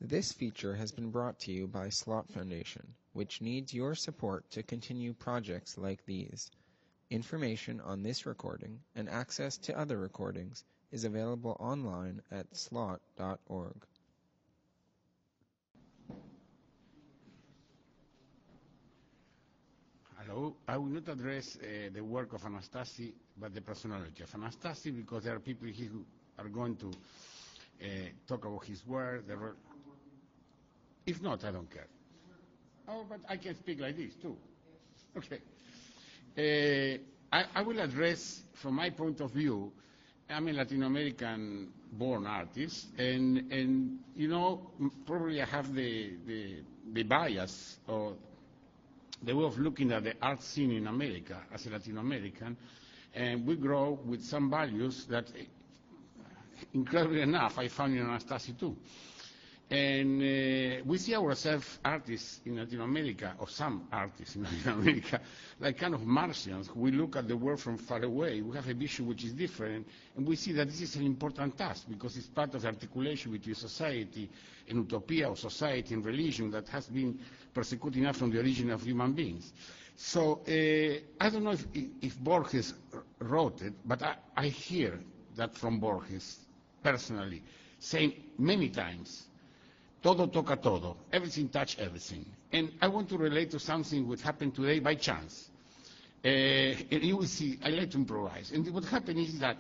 This feature has been brought to you by Slot Foundation, which needs your support to continue projects like these. Information on this recording and access to other recordings is available online at slot.org. Hello. I will not address the work of Anastasi, but the personality of Anastasi, because there are people here who are going to talk about his work. If not, I don't care. Oh, but I can speak like this, too. Okay. I will address, from my point of view, I'm a Latin American-born artist, and you know, probably I have the bias or the way of looking at the art scene in America as a Latin American, and we grow with some values that, incredibly enough, I found in Anastasi too. And we see ourselves artists in Latin America, or some artists in Latin America, like kind of Martians. We look at the world from far away. We have a vision which is different, and we see that this is an important task because it's part of the articulation between society and utopia, or society and religion that has been persecuting us from the origin of human beings. So I don't know if Borges wrote it, but I hear that from Borges personally, saying many times, todo toca todo, everything touch everything. And I want to relate to something which happened today by chance. And you will see, I like to improvise. And what happened is that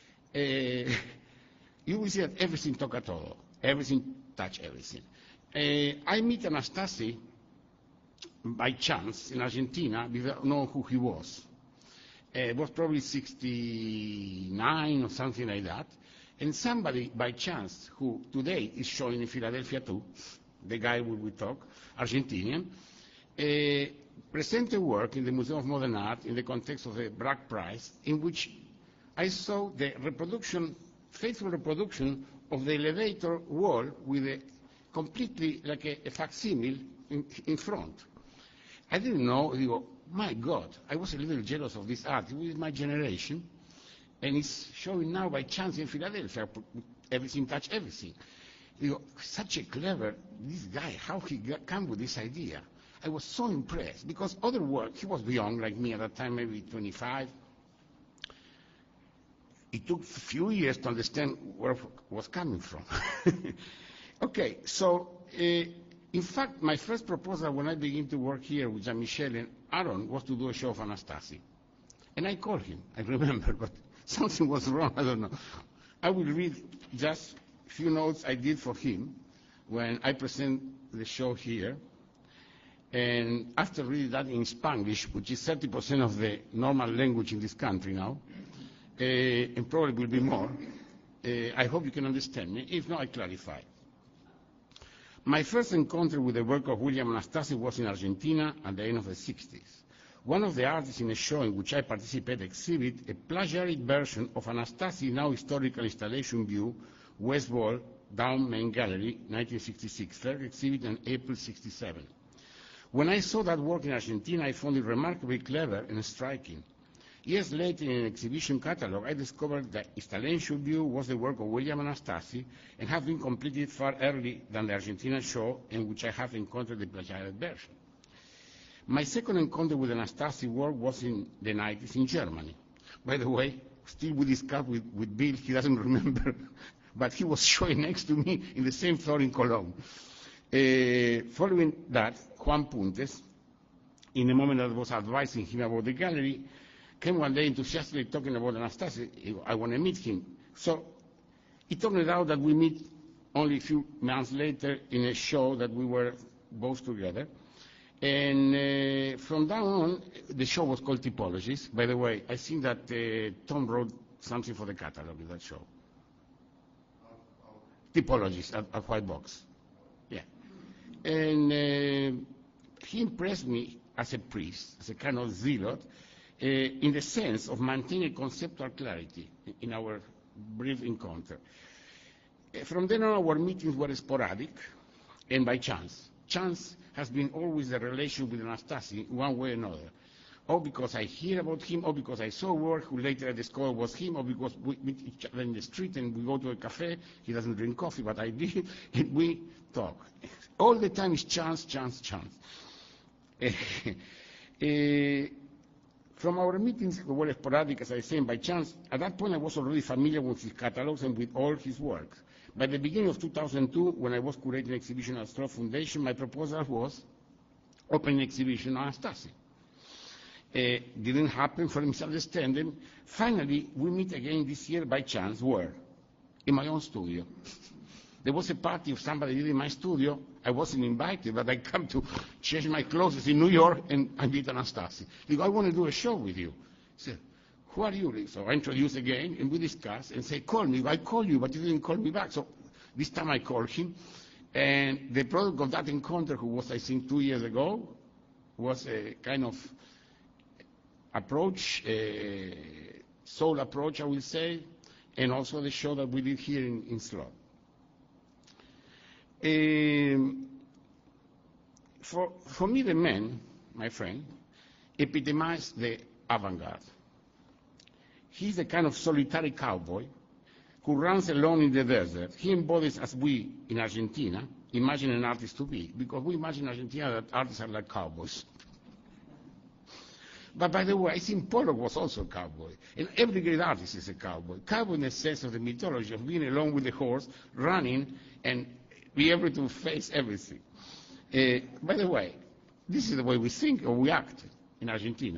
you will see that everything toca todo, everything touch everything. I meet Anastasi by chance in Argentina without knowing who he was. It was probably 69 or something like that. And somebody, by chance, who today is showing in Philadelphia too, the guy we talk, Argentinian, presented work in the Museum of Modern Art in the context of the Bragg Prize, in which I saw the reproduction, faithful reproduction of the elevator wall with a completely like a facsimile in front. I didn't know, I go, my God, I was a little jealous of this art. It was my generation. And it's showing now by chance in Philadelphia, everything touch everything. You know, such a clever, this guy, how he come with this idea. I was so impressed, because other work, he was young like me at that time, maybe 25. It took a few years to understand where it was coming from. Okay, so in fact, my first proposal when I began to work here with Jean-Michel and Aaron was to do a show of Anastasi. And I called him, I remember, but something was wrong, I don't know. I will read just a few notes I did for him when I present the show here. And after reading that in Spanish, which is 30% of the normal language in this country now, and probably will be more, I hope you can understand me. If not, I clarify. My first encounter with the work of William Anastasi was in Argentina at the end of the 60s. One of the artists in a show in which I participated exhibit a plagiarized version of Anastasi's now historical installation view, West Wall, Down Main Gallery, 1966, first exhibit in April 67. When I saw that work in Argentina, I found it remarkably clever and striking. Years later, in an exhibition catalog, I discovered that installation view was the work of William Anastasi and had been completed far earlier than the Argentina show in which I have encountered the plagiarized version. My second encounter with Anastasi work was in the 90s in Germany. By the way, still we discussed with Bill, he doesn't remember, but he was showing next to me in the same floor in Cologne. Following that, Juan Puntes, in a moment that I was advising him about the gallery, came one day enthusiastically talking about Anastasi. I want to meet him. So it turned out that we meet only a few months later in a show that we were both together. And from then on, the show was called Typologies. By the way, I think that Tom wrote something for the catalog of that show. Typologies at White Box. Yeah. And he impressed me as a priest, as a kind of zealot, in the sense of maintaining conceptual clarity in our brief encounter. From then on, our meetings were sporadic and by chance. Chance has been always the relation with Anastasi, one way or another. or because I hear about him, or because I saw work who later I discovered was him, or because we meet each other in the street and we go to a cafe. He doesn't drink coffee, but I did, and we talk. All the time is chance, chance, chance. From our meetings, who were sporadic, as I say, by chance, at that point I was already familiar with his catalogs and with all his work. By the beginning of 2002, when I was curating an exhibition at Stroh Foundation, my proposal was open an exhibition on Anastasi. Didn't happen for misunderstanding. Finally, we meet again this year by chance. Where? In my own studio. There was a party of somebody did in my studio. I wasn't invited, but I come to change my clothes in New York, and I meet Anastasi. He goes, I want to do a show with you. I said, who are you? So I introduce again, and we discuss, and say, call me. I call you, but you didn't call me back. So this time I called him, and the product of that encounter, who was, I think, 2 years ago, was a kind of approach, soul approach, I will say, and also the show that we did here in Stroh. For me, the man, my friend, epitomized the avant-garde. He's a kind of solitary cowboy who runs alone in the desert. He embodies, as we in Argentina imagine an artist to be, because we imagine in Argentina that artists are like cowboys. But by the way, I think Pollock was also a cowboy. And every great artist is a cowboy. Cowboy in the sense of the mythology of being alone with the horse, running, and be able to face everything. By the way, this is the way we think or we act in Argentina.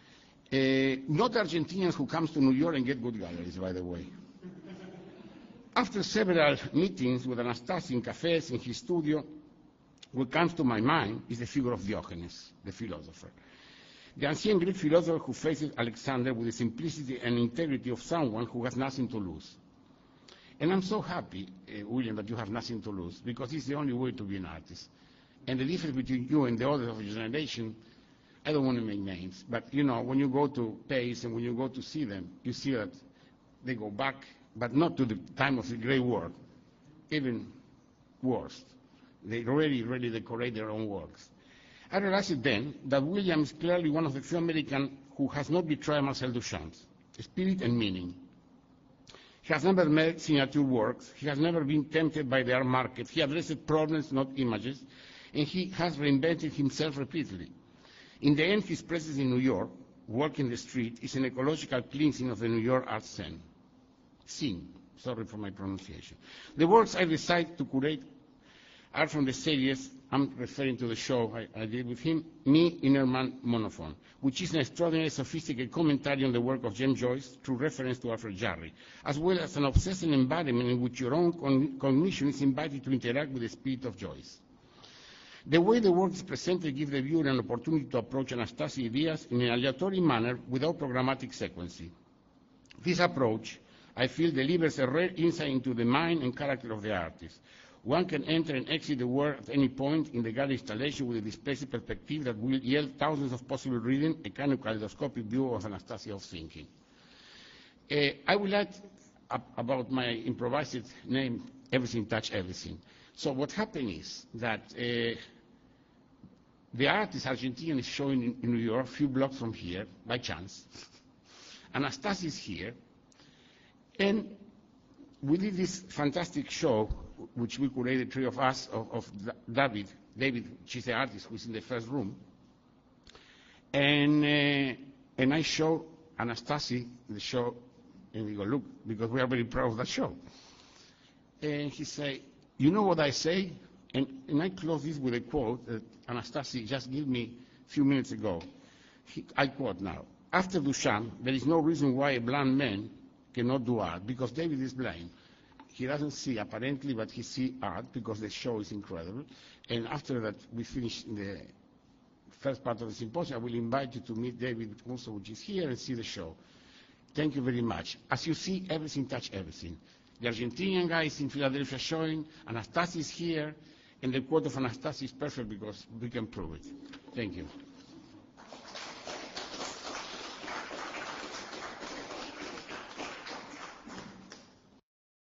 Not Argentinians who comes to New York and get good galleries, by the way. After several meetings with Anastasi in cafes, in his studio, what comes to my mind is the figure of Diogenes, the philosopher. The ancient Greek philosopher who faces Alexander with the simplicity and integrity of someone who has nothing to lose. And I'm so happy, William, that you have nothing to lose, because it's the only way to be an artist. And the difference between you and the others of your generation, I don't want to make names, but you know, when you go to Pace and when you go to see them, you see that they go back, but not to the time of the Great War, even worse. They really decorate their own works. I realized then that William is clearly one of the few Americans who has not betrayed Marcel Duchamp's spirit and meaning. He has never made signature works. He has never been tempted by the art market. He addressed problems, not images, and he has reinvented himself repeatedly. In the end, his presence in New York, walking the street, is an ecological cleansing of the New York art scene. Sorry for my pronunciation. The works I decide to curate are from the series, I'm referring to the show I did with him, Me, Innerman, Monophone, which is an extraordinarily sophisticated commentary on the work of James Joyce through reference to Alfred Jarry, as well as an obsessive environment in which your own cognition is invited to interact with the spirit of Joyce. The way the work is presented gives the viewer an opportunity to approach Anastasi's ideas in an aleatory manner without programmatic sequencing. This approach, I feel, delivers a rare insight into the mind and character of the artist. One can enter and exit the work at any point in the gallery installation with a displaced perspective that will yield thousands of possible readings, a kind of kaleidoscopic view of Anastasia's thinking. I will add about my improvised name, Everything Touch Everything. So what happened is that the artist Argentinian is showing in New York, a few blocks from here, by chance. Anastasi is here, and we did this fantastic show, which we curated, three of us, of David, which is the artist who's in the first room. And I show Anastasi the show, and we go, look, because we are very proud of that show. And he say, you know what I say? And I close this with a quote that Anastasi just gave me a few minutes ago. I quote now, after Duchamp, there is no reason why a blind man cannot do art, because David is blind. He doesn't see, apparently, but he sees art because the show is incredible. And after that, we finish the first part of the symposium. I will invite you to meet David also, which is here, and see the show. Thank you very much. As you see, everything touch everything. The Argentinian guy is in Philadelphia showing, Anastasi is here, and the quote of Anastasi is perfect because we can prove it. Thank you.